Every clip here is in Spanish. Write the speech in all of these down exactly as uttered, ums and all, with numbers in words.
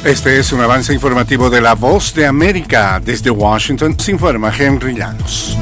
Este es un avance informativo de La Voz de América. Desde Washington se informa Henry Llanos.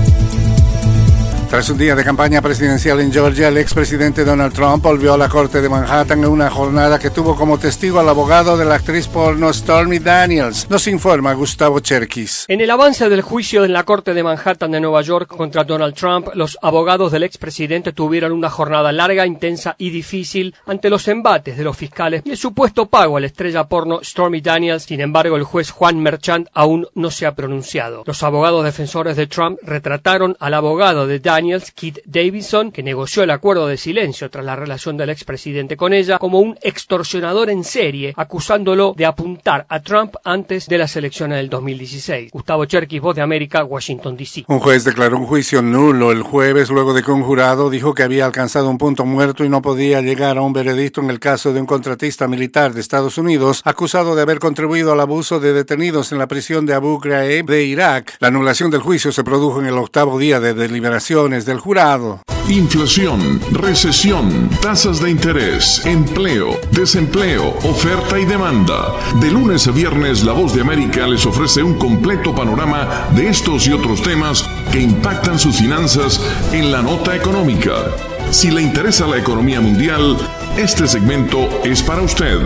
Tras un día de campaña presidencial en Georgia, el expresidente Donald Trump volvió a la corte de Manhattan en una jornada que tuvo como testigo al abogado de la actriz porno Stormy Daniels. Nos informa Gustavo Cherkis. En el avance del juicio en la corte de Manhattan de Nueva York contra Donald Trump, los abogados del expresidente tuvieron una jornada larga, intensa y difícil ante los embates de los fiscales y el supuesto pago a la estrella porno Stormy Daniels. Sin embargo, el juez Juan Merchant aún no se ha pronunciado. Los abogados defensores de Trump retrataron al abogado de Daniels, Keith Davidson, que negoció el acuerdo de silencio tras la relación del expresidente con ella, como un extorsionador en serie, acusándolo de apuntar a Trump antes de las elecciones del dos mil dieciséis. Gustavo Cherkis, Voz de América, Washington, D C. Un juez declaró un juicio nulo el jueves luego de que un jurado dijo que había alcanzado un punto muerto y no podía llegar a un veredicto en el caso de un contratista militar de Estados Unidos acusado de haber contribuido al abuso de detenidos en la prisión de Abu Ghraib de Irak. La anulación del juicio se produjo en el octavo día de deliberaciones del jurado. Inflación, recesión, tasas de interés, empleo, desempleo, oferta y demanda. De lunes a viernes, La Voz de América les ofrece un completo panorama de estos y otros temas que impactan sus finanzas en la nota económica. Si le interesa la economía mundial, este segmento es para usted.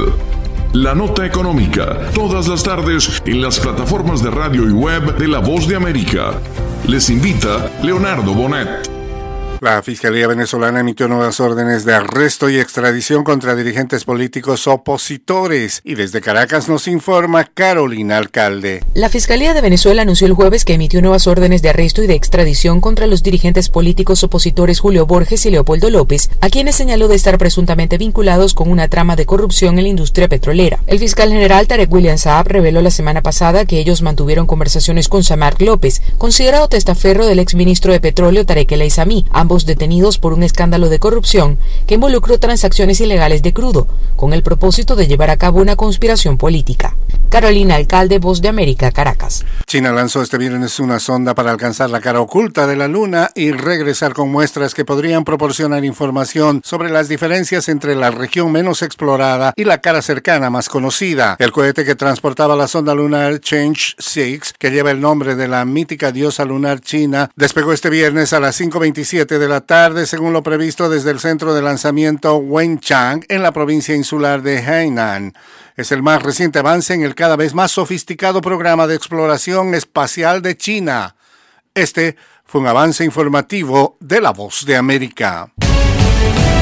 La Nota Económica, todas las tardes en las plataformas de radio y web de La Voz de América. Les invita Leonardo Bonet. La Fiscalía venezolana emitió nuevas órdenes de arresto y extradición contra dirigentes políticos opositores. Y desde Caracas nos informa Carolina Alcalde. La Fiscalía de Venezuela anunció el jueves que emitió nuevas órdenes de arresto y de extradición contra los dirigentes políticos opositores Julio Borges y Leopoldo López, a quienes señaló de estar presuntamente vinculados con una trama de corrupción en la industria petrolera. El fiscal general Tarek William Saab reveló la semana pasada que ellos mantuvieron conversaciones con Samark López, considerado testaferro del exministro de Petróleo Tarek El Aizami, ambos detenidos por un escándalo de corrupción que involucró transacciones ilegales de crudo, con el propósito de llevar a cabo una conspiración política. Carolina Alcalde, Voz de América, Caracas. China lanzó este viernes una sonda para alcanzar la cara oculta de la Luna y regresar con muestras que podrían proporcionar información sobre las diferencias entre la región menos explorada y la cara cercana más conocida. El cohete que transportaba la sonda lunar Change seis, que lleva el nombre de la mítica diosa lunar china, despegó este viernes a las cinco veintisiete de la tarde, según lo previsto desde el centro de lanzamiento Wenchang en la provincia insular de Hainan. Es el más reciente avance en el cada vez más sofisticado programa de exploración espacial de China. Este fue un avance informativo de La Voz de América.